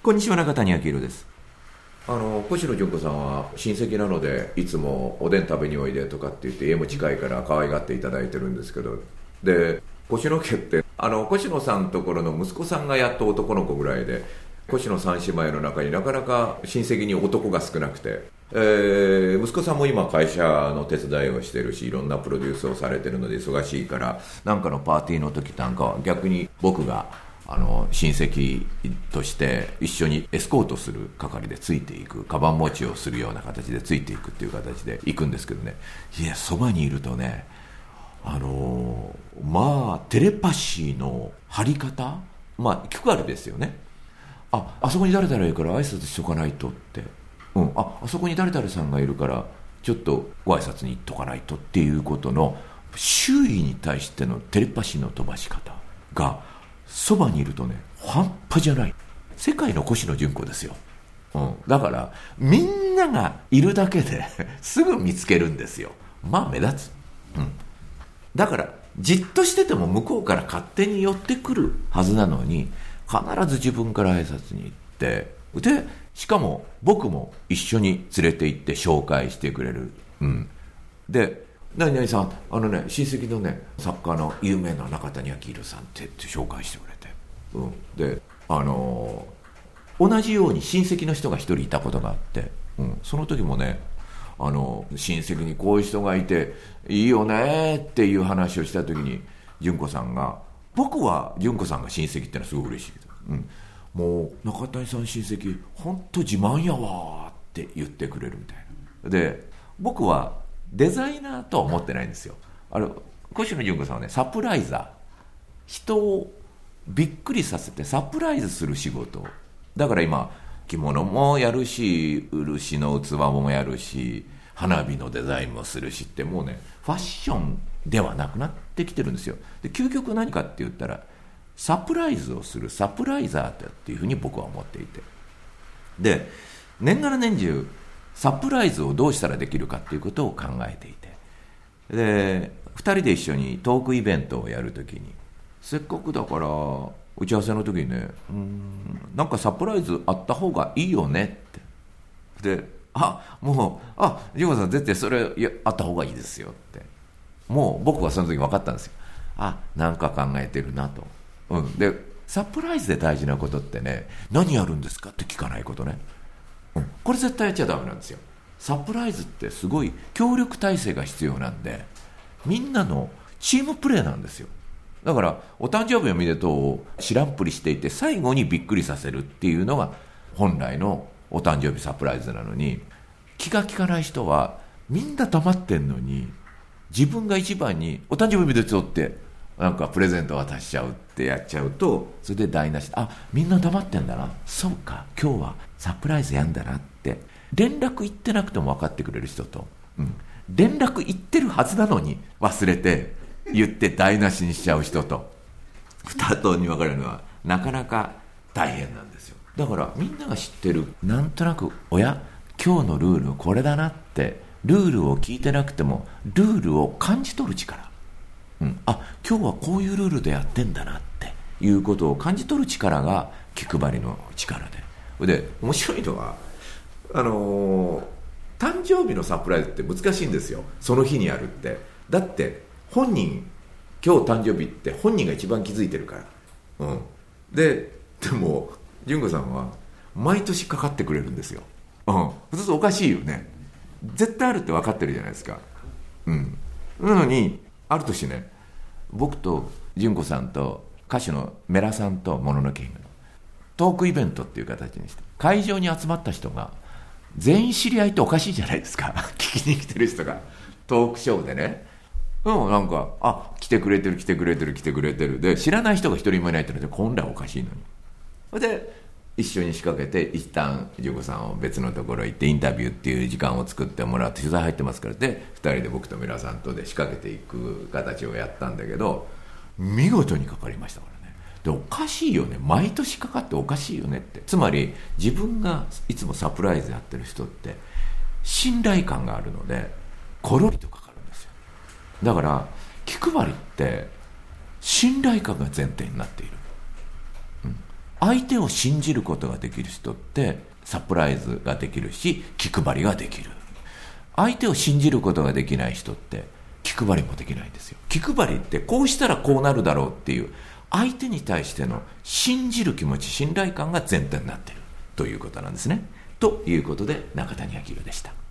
こんにちは、中谷明宏です。 越野純子さんは親戚なのでいつもおでん食べにおいでとかって言って家も近いから可愛がっていただいてるんですけど、で越野家って越野さんのところの息子さんがやっと男の子ぐらいで、越野三姉妹の中になかなか親戚に男が少なくて、息子さんも今会社の手伝いをしてるし、いろんなプロデュースをされてるので忙しいから、なんかのパーティーの時なんかは逆に僕が親戚として一緒にエスコートする係でついていく、カバン持ちをするような形でついていくっていう形で行くんですけどね、いやそばにいるとね、テレパシーの張り方、気配りですよね。あそこに誰々いるから挨拶しとかないとって、あそこに誰々さんがいるからちょっとご挨拶に行っとかないとっていうことの周囲に対してのテレパシーの飛ばし方がそばにいるとね、半端じゃない。世界の越野純子ですよ。だからみんながいるだけですぐ見つけるんですよ。目立つ。だからじっとしてても向こうから勝手に寄ってくるはずなのに、必ず自分から挨拶に行って、でしかも僕も一緒に連れて行って紹介してくれる。で何々さん、親戚のね作家の有名な中谷明宏さんって紹介してくれて、で同じように親戚の人が一人いたことがあって、その時もね、親戚にこういう人がいていいよねっていう話をした時に、純子さんが、僕は純子さんが親戚ってのはすごく嬉しいけど、もう中谷さん親戚本当自慢やわって言ってくれるみたいな。で僕はデザイナーとは思ってないんですよ。越野純子さんはね、サプライザー、人をびっくりさせてサプライズする仕事だから、今着物もやるし、漆の器もやるし、花火のデザインもするしって、もうねファッションではなくなってきてるんですよ。で究極何かって言ったら、サプライズをするサプライザーだっていうふうに僕は思っていて、で年がら年中サプライズをどうしたらできるかっていうことを考えていて、で2人で一緒にトークイベントをやるときに、せっかくだから打ち合わせの時にね、なんかサプライズあった方がいいよねって、で純子さん絶対それあった方がいいですよって、もう僕はその時分かったんですよ。なんか考えてるなと。でサプライズで大事なことってね、何やるんですかって聞かないことね。これ絶対やっちゃダメなんですよ。サプライズってすごい協力体制が必要なんで、みんなのチームプレーなんですよ。だからお誕生日おめでとうを知らんぷりしていて最後にびっくりさせるっていうのが本来のお誕生日サプライズなのに、気が利かない人はみんな黙ってんのに、自分が一番にお誕生日おめでとうってなんかプレゼント渡しちゃうってやっちゃうと、それで台無し。みんな黙ってんだな、そうか今日はサプライズやんだなって連絡言ってなくても分かってくれる人と、連絡言ってるはずなのに忘れて言って台無しにしちゃう人と、2通に分かれるのはなかなか大変なんですよ。だからみんなが知ってる、なんとなく今日のルールこれだなって、ルールを聞いてなくてもルールを感じ取る力、今日はこういうルールでやってんだなっていうことを感じ取る力が気配りの力で、面白いのは誕生日のサプライズって難しいんですよ、その日にやるって。だって本人、今日誕生日って本人が一番気づいてるから、でも純子さんは毎年かかってくれるんですよ。普通おかしいよね、絶対あるって分かってるじゃないですか。なのにある年ね、僕と純子さんと歌手のメラさんともののけ姫のトークイベントっていう形にして、会場に集まった人が全員知り合いっておかしいじゃないですか聞きに来てる人がトークショーでね、なんか来てくれてるで、知らない人が一人もいないってので、今度はおかしいのに。で一緒に仕掛けて、一旦純子さんを別のところ行ってインタビューっていう時間を作ってもらって、取材入ってますから、で2人で僕とメラさんとで仕掛けていく形をやったんだけど、見事にかかりましたからね。でおかしいよね、毎年かかっておかしいよねって。つまり自分がいつもサプライズやってる人って信頼感があるので、コロリとかかるんですよ。だから気配りって信頼感が前提になっている。 相手を信じることができる人ってサプライズができるし、気配りができる。相手を信じることができない人って気配りもできないんですよ。気配りってこうしたらこうなるだろうっていう相手に対しての信じる気持ち、信頼感が前提になっているということなんですね。ということで、中谷明でした。